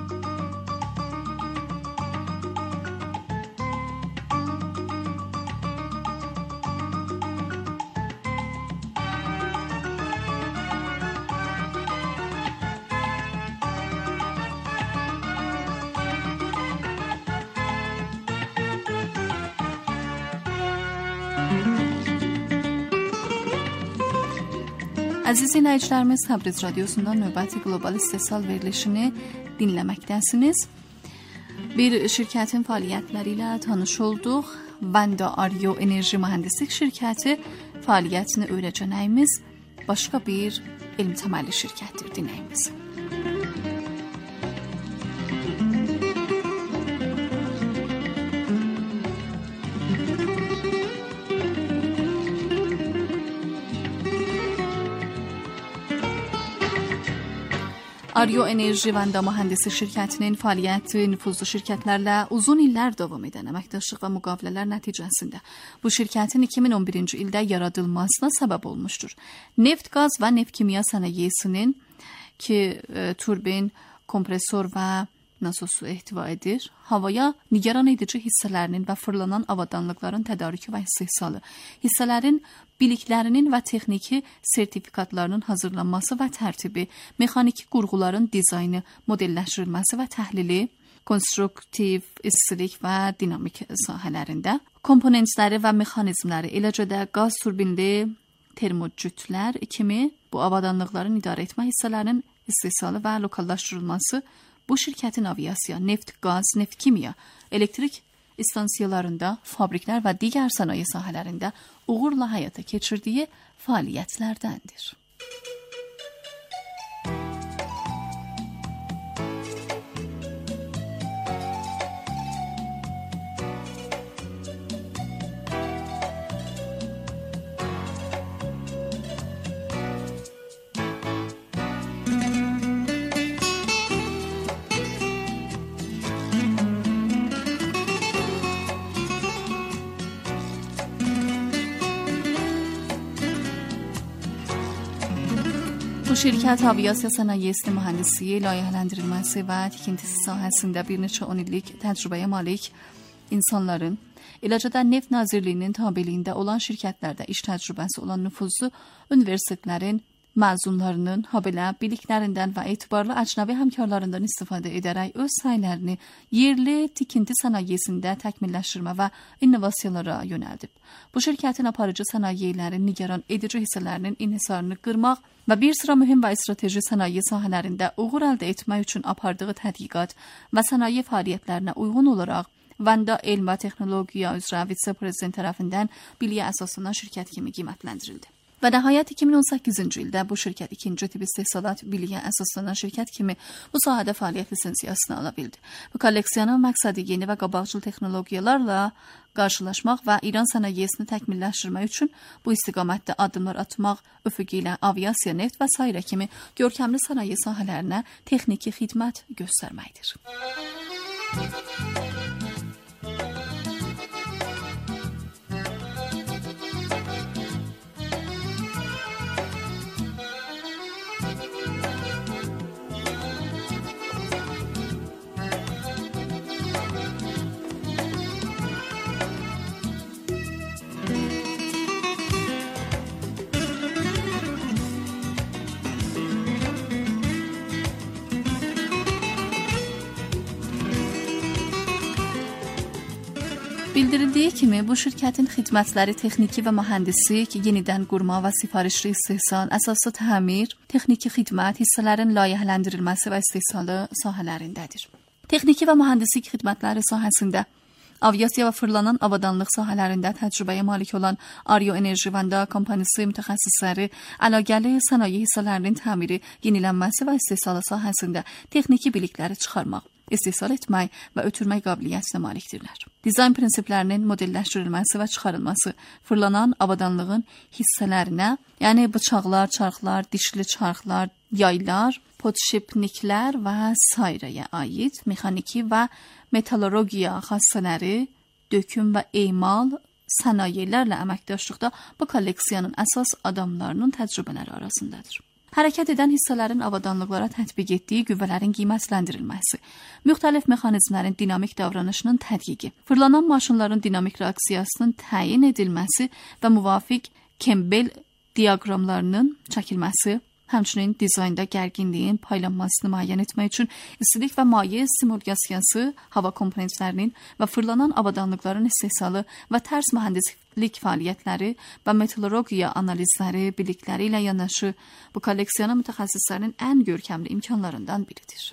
Əziz dinləyicilərimiz, Təbriz Radiosundan növbəti qlobal istehsal verilişini dinləməkdəsiniz. Bir şirkətin fəaliyyətləri ilə tanış olduq. Vanda Aryo Enerji Mühəndislik şirkəti fəaliyyətini öyrənəcəyimiz başqa bir elm təməlli şirkətdir dinləyimiz. Aryo Enerji Vanda Mühəndislik şirkətinin fəaliyyəti nüfuzlu şirkətlərlə uzun illər davam edən əməkdaşlıq və müqavilələr nəticəsində bu şirkətin 2011-ci ildə yaradılmasına səbəb olmuşdur. Neft, qaz və neft kimya sənayesinin ki turbin, kompresor və nasosu ehtiva edir, havaya nigaran edici hissələrinin və fırlanan avadanlıqların tədarükü və istehsalı, hissələrin biliklərinin və texniki sertifikatlarının hazırlanması və tərtibi, mexaniki qurğuların dizaynı, modelləşdirilməsi və təhlili, konstruktiv, istilik və dinamik sahələrində, komponentləri və mexanizmləri, eləcə də qaz turbinli termocütlər kimi bu avadanlıqların idarə etmə hissələrinin istehsalı və lokallaşdırılması bu şirkətin aviasiya, neft, qaz, neft kimya, elektrik istansiyalarında, fabriklər və digər sənaye sahələrində uğurla həyata keçirdiyi fəaliyyətlərdəndir. Bu şirkət aviasiya sənayesi mühəndisliyi, layihələndirilməsi və tikintisi sahəsində bir neçə 10 illik təcrübəyə malik insanların, eləcə də Neft Nazirliyinin tabeliyində olan şirkətlərdə iş təcrübəsi olan nüfuzlu universitetlərin məzunlarının habelə biliklərindən və etibarlı əcnəbi həmkarlarından istifadə edərək öz sahələrini yerli tikinti sənayesində təkmilləşdirmə və innovasiyalara yönəldib. Bu şirkətin aparıcı sənayelerin nigaran edici hissələrinin inhisarını qırmaq və bir sıra mühüm və strateji sənaye sahələrində uğur əldə etmək üçün apardığı tədqiqat və sənaye fəaliyyətlərinə uyğun olaraq Vanda Elm və Texnologiya üzrə vitse-prezident tərəfindən biliyə əsaslanan şirkət kimi qiymətləndirildi. Və nəhayət 2018-ci ildə bu şirkət ikinci tip istehsalat biliyə əsaslanan şirkət kimi bu sahədə fəaliyyət lisensiyasını ala bildi. Bu kolleksiyonun məqsədi yeni və qabaqcıl texnologiyalarla qarşılaşmaq və İran sənayesini təkmilləşdirmək üçün bu istiqamətdə addımlar atmaq üfüqü ilə aviasiya, neft və sairə kimi görkəmli sənaye sahələrinə texniki xidmət göstərməkdir. Bildirildiyi kimi, bu şirkətin xidmətləri texniki və mühəndislik, yenidən qurma və sifarişli istehsal, əsaslı təmir, texniki xidmət, hissələrin layihələndirilməsi və istehsalı sahələrindədir. Texniki və mühəndislik xidmətləri sahəsində aviasiya və fırlanan avadanlıq sahələrində təcrübəyə malik olan Aryo Enerji Vanda kompaniyası mütəxəssisləri əlaqəli sənaye hissələrinin təmiri, yenilənməsi və istehsalı sahəsində texniki bilikləri çıxarmaq, istehsal etmək və ötürmək qabiliyyətinə malikdirlər. Dizayn prinsiplərinin modelləşdirilməsi və çıxarılması fırlanan avadanlığın hissələrinə, yəni bıçaqlar, çarxlar, dişli çarxlar, yaylar, podşipniklər və sairəyə aid mexaniki və metallurgiya xassələri, döküm və emal sənayelərlə əməkdaşlıqda bu kolleksiyanın əsas adamlarının təcrübələri arasındadır. Hərəkət edən hissələrin avadanlıqlara tətbiq etdiyi qüvvələrin qiymətləndirilməsi, müxtəlif mexanizmlərin dinamik davranışının tədqiqi, fırlanan maşınların dinamik reaksiyasının təyin edilməsi və müvafiq Kembel diaqramlarının çəkilməsi, həmçinin dizaynda gərginliyin paylanmasını müəyyən etmək üçün istilik və maye simulyasiyası, hava komponentlərinin və fırlanan avadanlıqların istehsalı və tərs mühəndislik fəaliyyətləri və metallurgiya analizləri, bilikləri ilə yanaşı bu kolleksiyona mütəxəssislərin ən görkəmli imkanlarından biridir.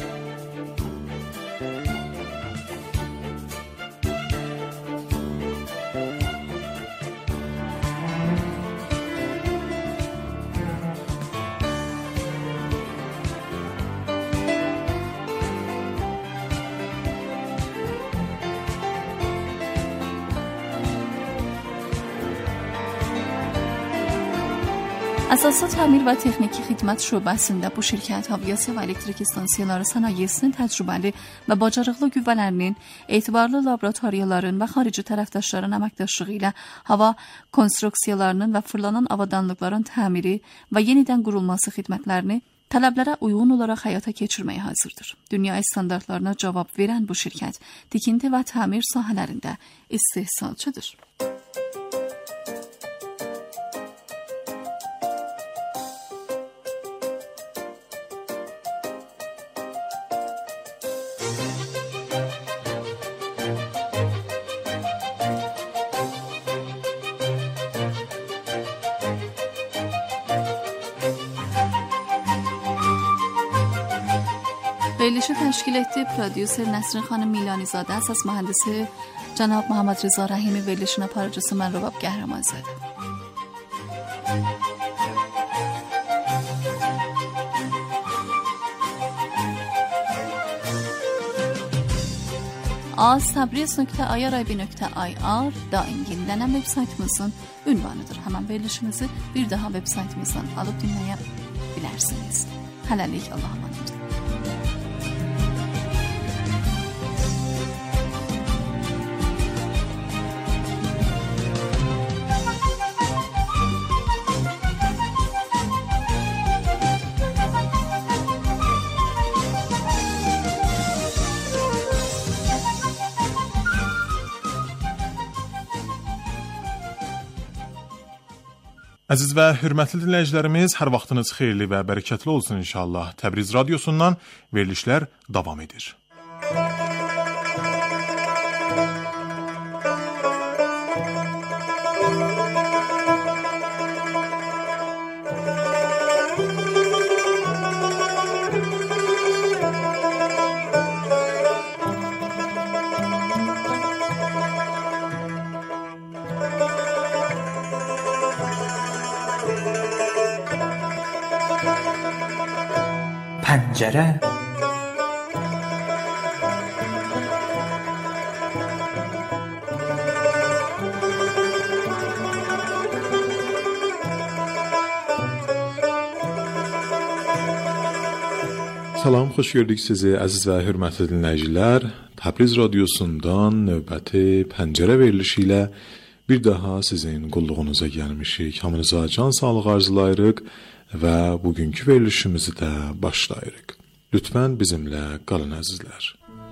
Əsaslı təmir və texniki xidmət şöbəsində bu şirkət aviasiya və elektrik stansiyaları sənayesinin təcrübəli və bacarıqlı qüvvələrinin, etibarlı laboratoriyaların və xarici tərəfdaşların əməkdaşlığı ilə hava konstruksiyalarının və fırlanan avadanlıqların təmiri və yenidən qurulması xidmətlərini tələblərə uyğun olaraq həyata keçirməyə hazırdır. Dünya standartlarına cavab verən bu şirkət tikinti və təmir sahələrində istehsalçıdır. Verilişi təşkil etdi prodüser Nəsrin xanım Milanizadə, əsas mühəndisi cənab Muhammed Rıza Rəhimi, verilişin aparıcısı mən Rəvab Qəhrəmanzadə. az.tabriz.irib.ir daim yenilənən veb-saytımızın ünvanıdır. Həmən verilişimizi bir daha veb-saytımızdan alıb dinləyə bilərsiniz. Hələlik Allah'a emanet. Əziz və hörmətli dinləyicilərimiz, hər vaxtınız xeyirli və bərəkətli olsun inşallah. Təbriz radiosundan verilişlər davam edir. پنجره Salam, xoş gördük sizi əziz və hörmətli dinləyicilər. Təbriz radiosundan növbəti pəncərə verilişi ilə bir daha sizin qulluğunuza gəlmişik. Hamınıza can sağlığı arzulayırıq və bugünkü verilişimizi də başlayırıq. Lütfən bizimlə qalın əzizlər.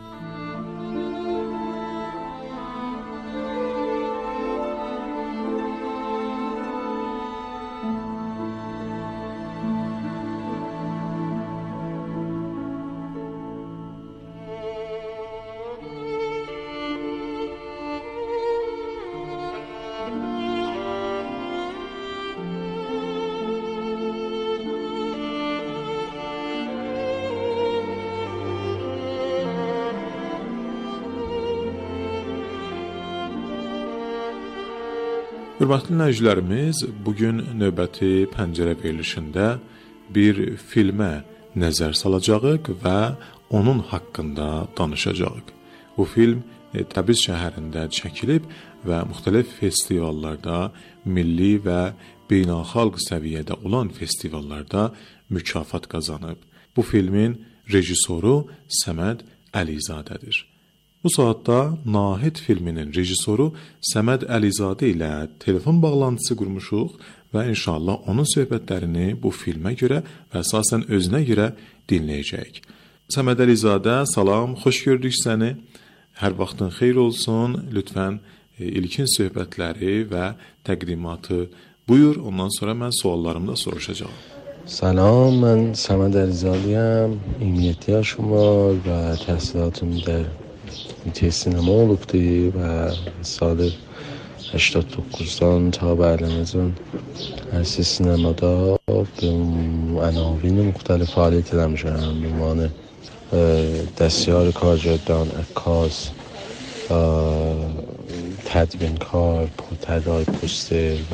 Hörmətli dinləyicilərimiz, bugün növbəti pəncərə verilişində bir filmə nəzər salacağıq və onun haqqında danışacağıq. Bu film Təbriz şəhərində çəkilib və müxtəlif festivallarda, milli və beynəlxalq səviyyədə olan festivallarda mükafat qazanıb. Bu filmin rejissoru Səməd Əlizadədir. Bu saatda Nahid filminin rejissoru Səməd Əlizadə ilə telefon bağlantısı qurmuşuq və inşallah onun söhbətlərini bu filmə görə və əsasən özünə görə dinləyəcəyik. Səməd Əlizadə, salam, xoş gördük səni. Hər vaxtın xeyir olsun. Lütfən ilkin söhbətləri və təqdimatı buyur, ondan sonra mən suallarımı da soruşacağım. سلام، من سمد علیزاده‌ام. 27 شمال و تحصیلاتم در سینما olubdu و سال 89'dan ta به الان هر سینمada به عناوین مختلف فعالیت داشتم. به عنوان دستیار کارگردان، عکاس، تدوینکار، طراح پوستر و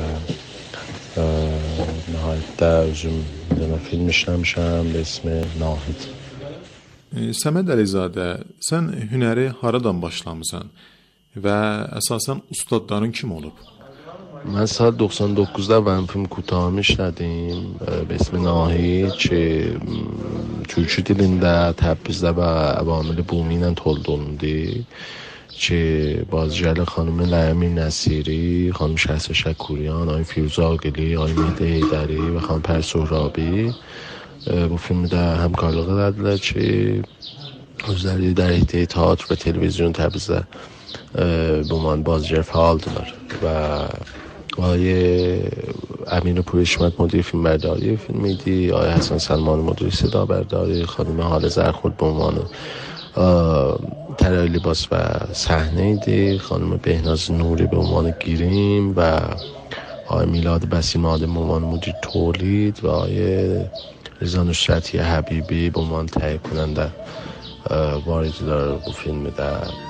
nəhayətdə özüm film işləmişəm به اسم Nahid. Səməd Əlizadə, sən hünəri haradan başlamısan və əsasən ustadların kim olub? من سال 99'da ben film کوتاه işlədim به اسم Nahid ki Türkçü dilində Təbrizdə və Əvamil Bumi ilə tolid olundu. که بازیگر خانم لعمی نصیری، خانم شهسا شکوریان، آقای فیروز عاقلی، آقای مهدی حیدری و خانم پر سهرابی bu filmdə həmkarlıq edədilər ki, özləri در حیطه تئاتر و تلویزیون Təbrizdə bu بازیگر فعالdılar و آقای امین پورحشمت مدیر فیلمبرداری فیلم ایدی، آقای حسن سلمان مدیر صدا برداری، خانم حال زرخورد به عنوان طراح لباس و صحنه ایدی، خانم بهناز نوری به عنوان گیریم و آقای میلاد بسیماده به عنوان مدیر تولید و آقای رضا نصرتی حبیبی به عنوان تهیه کننده واردیدار bu filmdə.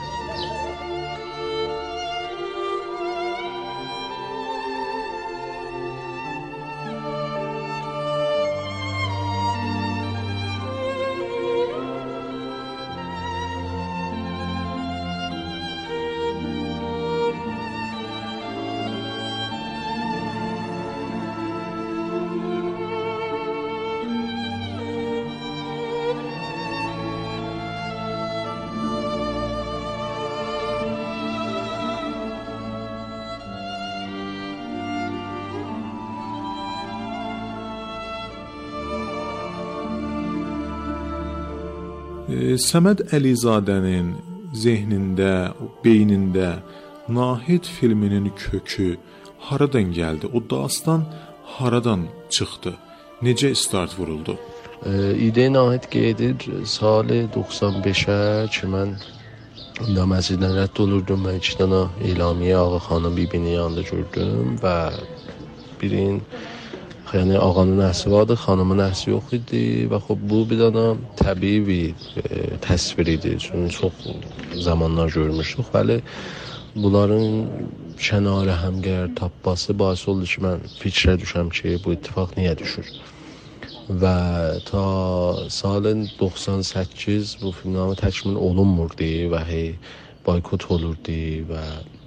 Səməd Əlizadənin zehnində, beynində Nahid filminin kökü haradan gəldi? O dastan haradan çıxdı? Necə start vuruldu? ایده ناهید gedir سال 95-ə ki mən məsciddən rədd olurdum və 2 dənə elamiyə Ağa xanım bibinin yanında gördüm və birin yəni ağanın nəsi vardı, xanımın nəsi yox idi və xub bu bir dənə təbii bir təsvir idi. Çünki çox zamanlar görmüşdük, bəli bunların kənarı həmgər tapması bais oldu ki mən fikrə düşəm ki bu ittifaq niyə düşür. Və ta salın 98 bu filmnamə təkmil olunmurdu və boykot olurdu və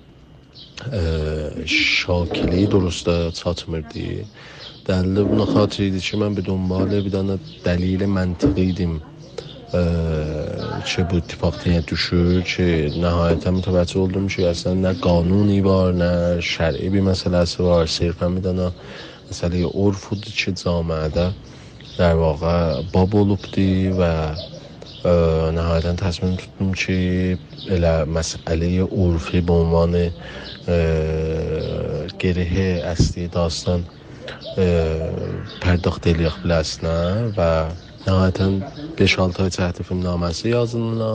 şakili durustda çatmırdı. Dəlili buna xatir idi ki mən bir dönbalı bir dənə dəlili məntiqi idim ki bu ittifaq niyə düşür ki nəhayətən mütəvəccüh oldum ki əslən nə qanuni var nə şər'i bir məsələsi var, sirfən bir dənə məsələyə urf idi ki camiədə در واقع باب olubdi və nəhayətən təsmin tutdum ki elə məsələyə urfi به عنوان گره اصلی داستان پرداخت eləyək biləsinə və nəhayətən 5-6 ay cəhdi filmnaməsi yazılına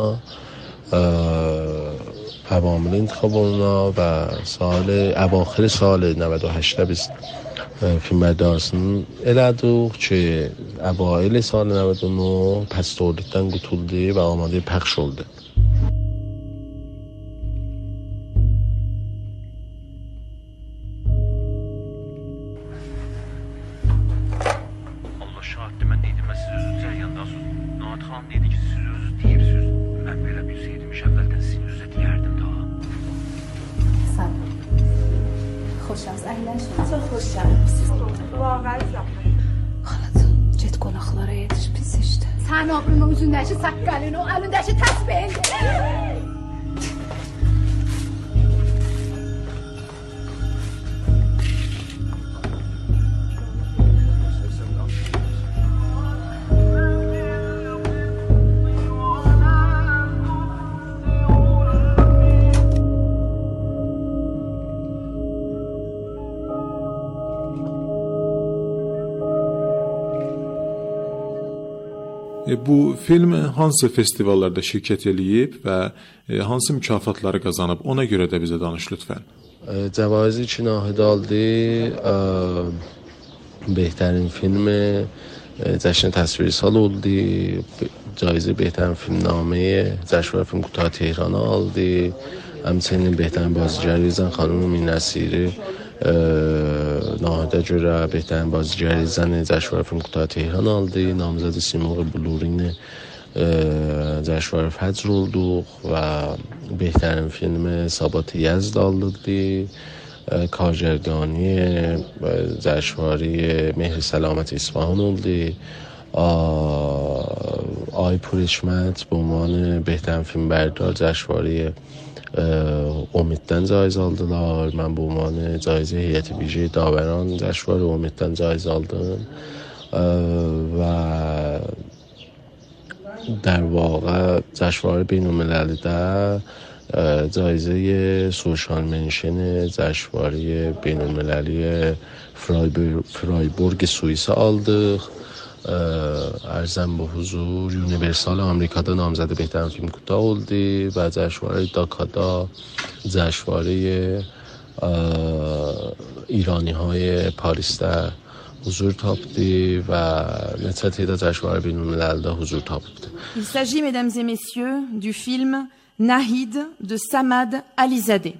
عوامل انتخاب oluna və əvaxir sal 98-də biz فیلم بردارısını elədik ki əvailə sal 99 pəstordikdən qutuldu və amadə pəxş oldu. Allah şahiddir, mən deydim, mən siz özünüz cəriyandasınız. Nahat xanım dedi ki, siz özünüz deyibsiniz. Mən belə bilseydim, əvvəldən sizin üzrə deyərdim daha. Sağ olun. خوشم əhləşin. Çox xoşam. Siz واقعا xalacığım, get qonaqlara yetiş pis işdə. Sən oğlunun üzündəki saqqalını, o əlindəki təsbihini. Bu film hansı festivallarda şirkət eləyib və hansı mükafatları qazanıb? Ona görə də bizə danış lütfən. Cəvaizi ki nahid aldı. بهترین فیلم جشن تصویری سال oldu. جایزه بهترین فیلمنامه جشنواره فیلم کوتاه تهران aldı. همچنین بهترین بازیگری زن خانم مین نصیری ناهیده görə بهترین بازیگری زن جشنواره فیلم کوتاه تهران aldı. نامزد سیمرغ بلورین جشنواره فجر olduq və بهترین فیلم ثابت یزد aldı. کارگردانی جشنواره مهر سلامت اصفهان oldu. آی پورشمت به عنوان بهترین فیلم بردار جشنواره امیدdən جایزه aldılar. Mən bu عنوان جایزه هیئت ویژه داوران جشنواره امیدdən جایزه aldım və در واقع جشنواره بین‌المللی‌də جایزه سوشال منشن جشنواره بین‌المللی فرایبورگ سوئیس aldıq. ارزم به حضور یونیورسال آمریکادا نامزد بهترین فیلم کوتاه oldu و جشنواره داکادا جشنواره ایرانی‌های پاریس‌da huzur tapdı və neçə tədə جشنواره بین‌المللی‌də huzur tapdı. Il s'agit, mesdames et messieurs, du film Nahid de Samad Alizadeh.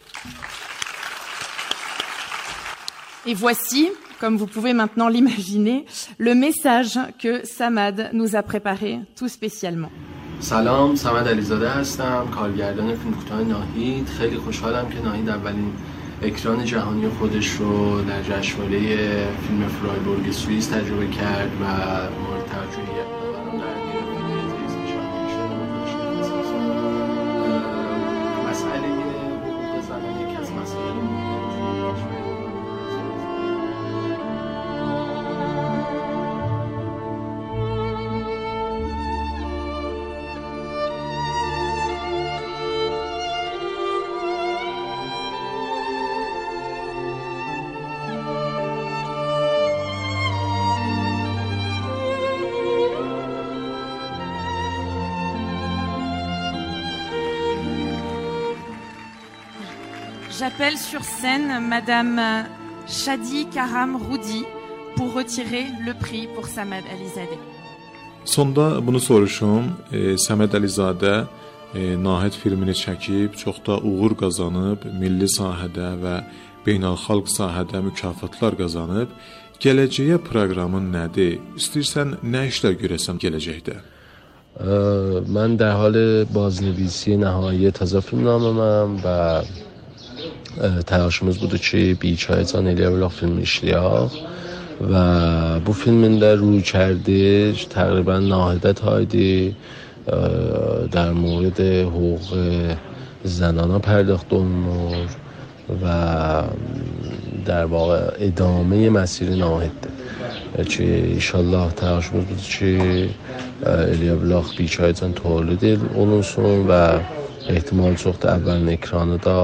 Et voici, comme vous pouvez maintenant l'imaginer, le message que Samad nous a préparé tout spécialement. سلام، سمد علیزاده هستم، کارگردان فیلم کوتاه ناهید. خیلی خوشحالم که ناهید اولین اکران جهانی خودش رو در جشنواره فیلم فرایبورگ سوئیس تجربه کرد و مورد توجه J'appelle sur scène Madame Shadi Karam Roudi pour retirer le prix pour Samad Alizadeh. Sonda bunu soruşum. Səməd Əlizadə Nahid filmini çəkib, çox da uğur qazanıb, milli sahədə və beynəlxalq sahədə mükafatlar qazanıb. Gələcəyə proqramın nədir? İstəyirsən nə işlər görəsəm gələcəkdə? من در حال بازنویسی نهایی تازه فیلمنامه‌ام و تلاشımız budur ki, bir iki aydan Eliyablaq filmi işləyək və bu filmin də روی کرده تقریبا ناهیدت هایدی در مورد حقوق زنان پرداخت olunur و در واقع ادامه مسیر ناهیده که ایشالله تلاشımız budur ki Eliyablaq bir iki aydan tolid olunsun və ehtimal çoxdur əvvəlin ekranı da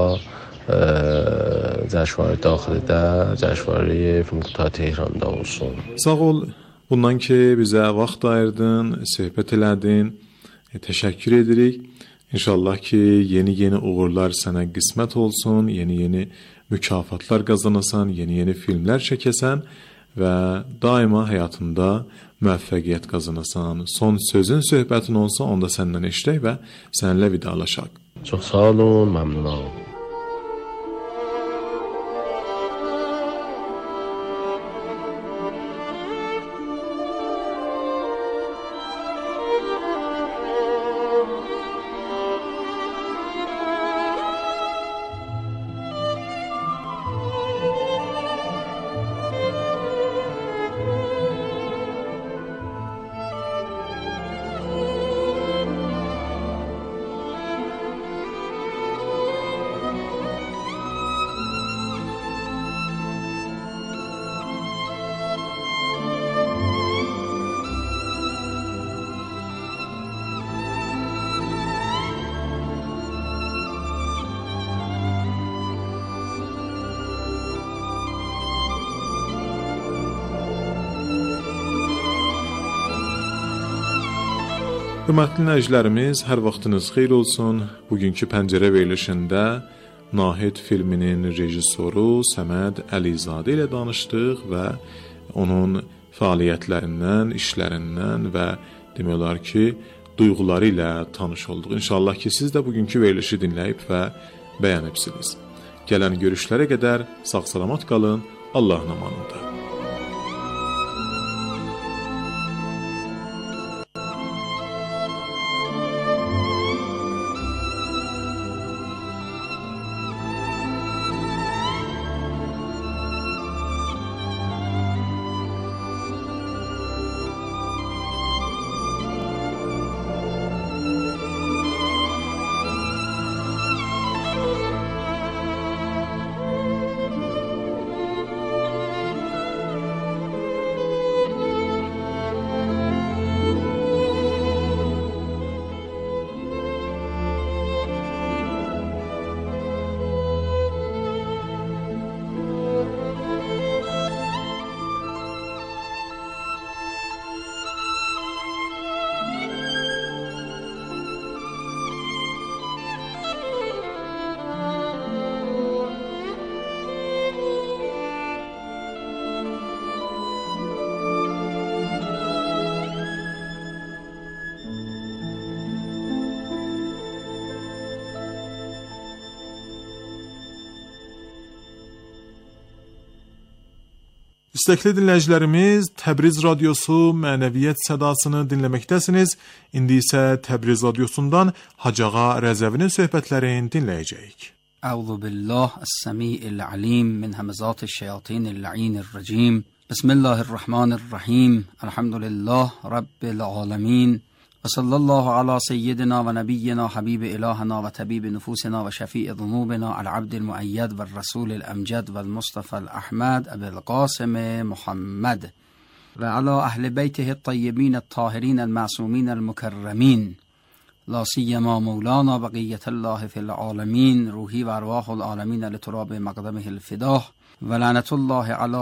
جشنواره داخلیdə, Cəşnvarə Film Quta Tehran'da olsun. Sağ ol. Bundan ki bizə vaxt ayırdın, söhbət elədin. Təşəkkür edirik. İnşallah ki yeni uğurlar sənə qismət olsun, yeni mükafatlar qazanasan, yeni filmlər çəkəsən və daima həyatında müvəffəqiyyət qazanasan. Son sözün, söhbətin olsa onda səndən eşidək və səninlə vidalaşaq. Çox sağ olun, məmnunam. Hörmətli dinləyicilərimiz, hər vaxtınız xeyir olsun. Bugünkü pəncərə verilişində Nahid filminin rejissoru Səməd Əlizadə ilə danışdıq və onun fəaliyyətlərindən, işlərindən və demək olar ki, duyğuları ilə tanış olduq. İnşallah ki, siz də bugünkü verilişi dinləyib və bəyənibsiniz. Gələn görüşlərə qədər sağ-salamat qalın, Allahın amanında. İstəkli dinləyicilərimiz, Təbriz Radiosu Mənəviyyət Sədasını dinləməkdəsiniz. İndi isə Təbriz Radiosundan Hacıağa Rəzəvinin söhbətlərini dinləyəcəyik. Əuzu billah əs-səmi'il alim min həməzati'ş-şeyatinir la'inir racim. Bismillahirrahmanirrahim. Elhamdülillah Rabbil alamin. وصلى الله على سيدنا ونبينا حبيب إلهنا وطبيب نفوسنا وشفيع ذنوبنا العبد المؤيد والرسول الأمجد والمصطفى الأحمد أبي القاسم محمد وعلى أهل بيته الطيبين الطاهرين المعصومين المكرمين لا سيما مولانا بقية الله في العالمين روحي وأرواح العالمين لتراب مقدمه الفداه ولعنة الله على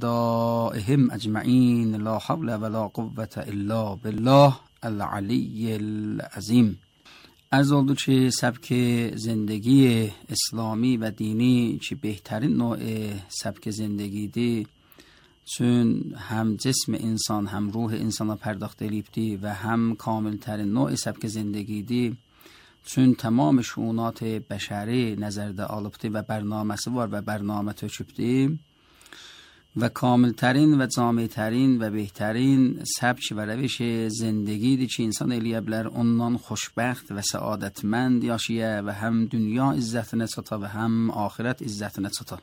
أعدائهم أجمعين لا حول ولا قوة إلا بالله العلی العظیم. عرض oldu که سبک زندگی اسلامی و دینی که بهترین نوع سبک زندگیدی چون هم جسم انسان هم روح انسان پرداخته لیبدی و هم کامل ترین نوع سبک زندگیدی چون تمام شؤونات بشری نظرده آلبدی و برنامه‌سی var و برنامه tökübdi و کامل ترین و جامع ترین و بهترین سبک و روش زندگیدی که انسان eləyə bilər ondan xoşbəxt və səadətmənd yaşaya və həm dünya izzətinə çata və həm axirət izzətinə çata.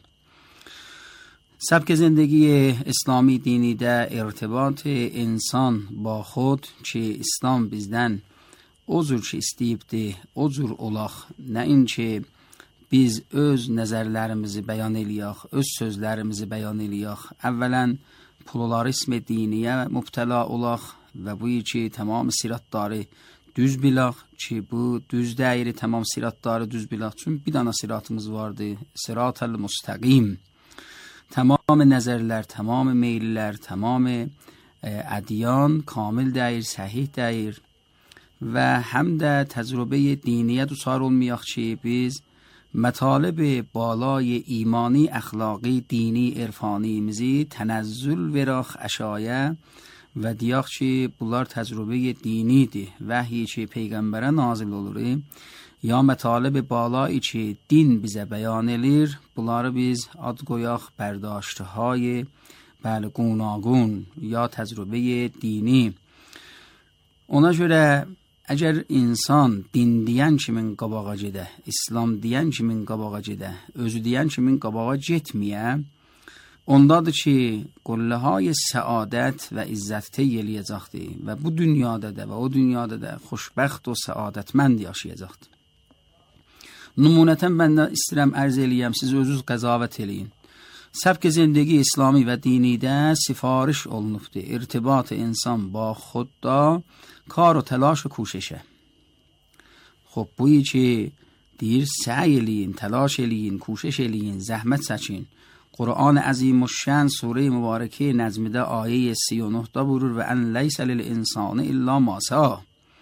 سبک زندگی اسلامی دینی ده ارتباط انسان با خود که اسلام bizdən o cür ki istəyibdi, o cür olaq, nə inki biz öz nəzərlərimizi bəyan eləyək, öz sözlərimizi bəyan eləyək. Əvvələn pluralizm diniyə mübtəla olaq və bu ki tamam siratları düz bilaq ki bu düz deyil, tamam siratları düz bilaq. Çünki bir dana siratımız vardı, sıratal müstəqim. Tamam nəzərlər, tamam meyllər, tamam ədyan kamil deyil, səhih deyil və həm də təcrübə diniyə düçar olmayaq ki biz مطالب بالای ایمانی اخلاقی دینی عرفانی میزی تنزل وراخ اشایه و دیاخ چی بولار تجربه دینی دی وحی چی پیغمبره نازل olur یا مطالب بالایی چی دین bize بیان elir بولار biz ad qoyaq برداشته های گوناگون یا تجربه دینی. ona göre əgər insan din deyən kimin qabağa gedə, İslam deyən kimin qabağa gedə, özü deyən kimin qabağa getməyə, ondadır ki, qulləhay səadət və izzətə yeləyəcəkdir və bu dünyada da və o dünyada da xoşbəxt o səadətmənd yaşayacaqdır. Numunətən mən də istəyirəm ərz eləyəm, siz özünüz qəzavət eləyin. Səbk zindagi İslami və dinidə sifariş olunubdur. İrtibat insan با خود da کار و تلاش و کوششه. خب بویی که دیر سعی لین، تلاش لین، کوشش لین، زحمت سچین. قرآن عظیم الشان سوره مبارکه نظمیده آیه 39 دا برور و ان لیس للانسان الا ما سعی.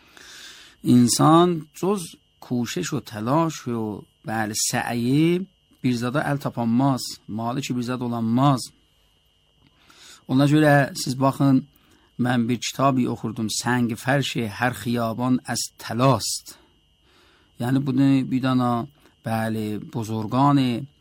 انسان جز کوشش و تلاش و سعی bir zada el tapanmaz, malı ki bir zad olanmaz. Ona görə siz baxın, mən bir kitabı oxurdum, Səng fərşi hər xiyaban az təlasti. Yəni bunu bir dana buzurgan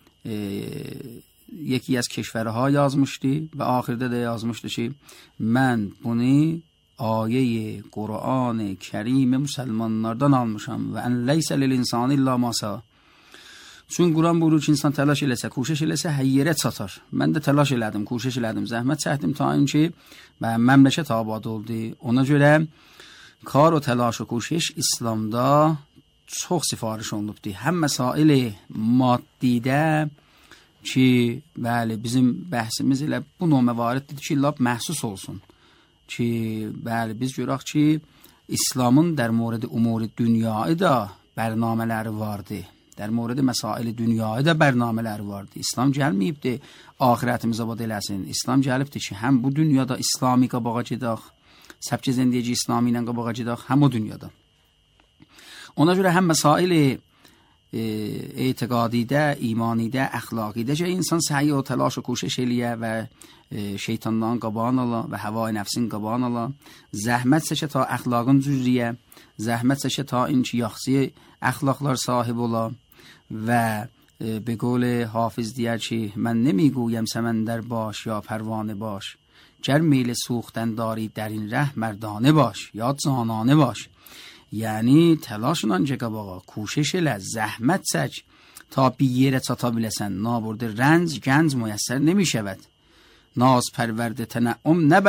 یکی از کشورها yazmışdı və axirdə də yazmışdı ki, mən bunu ayə Qur'an-ı Kərim müsəlmanlardan almışam və ən leysə lil insan illa ma sa. Çünki Quran buyurur ki, insan təlaş eləsə, koşuş eləsə, həyyərə çatar. Mən də təlaş elədim, koşuş elədim, zəhmət çəkdim ta ki, məmləkət abad oldu. Ona görə kar və təlaş və koşuş İslamda çox sifariş olunubdur. Həm məsail maddidə ki, bəli, bizim bəhsimiz elə bu növ məvariddir ki, lap məhsus olsun. Ki, bəli, biz görək ki, İslamın در مورد امور dünyayı da bərnamələri vardı. در مورد مسائل dünyayı da bərnamələri vardı. İslam gəlməyibdi axirətimizi abad eləsin. İslam gəlibdi ki, həm bu dünyada İslami qabağa gedək, səbk zindagi İslami ilə qabağa gedək, həm o dünyada. Ona görə həm məsail etiqadidə, imanidə, əxlaqidə ki, insan səyi o təlaş və koşuş eləyə və şeytandan qabağın ala və həvai nəfsin qabağın ala, zəhmət çəkə ta əxlaqın cüzriyə, zəhmət çəkə ta inki yaxşı əxlaqlar sahib ola və به قول حافظ دیگر چی من نمیگویم سمندر باش یا پروانه باش گر میل سوختن داری در این ره مردانه باش یا زانانه باش. یعنی تلاشون چه باقا کوشش ل زحمت سچ تا بیره چتا biləsən نابرده رنج گنج میسر نمیشود. ناز پرورده تنعم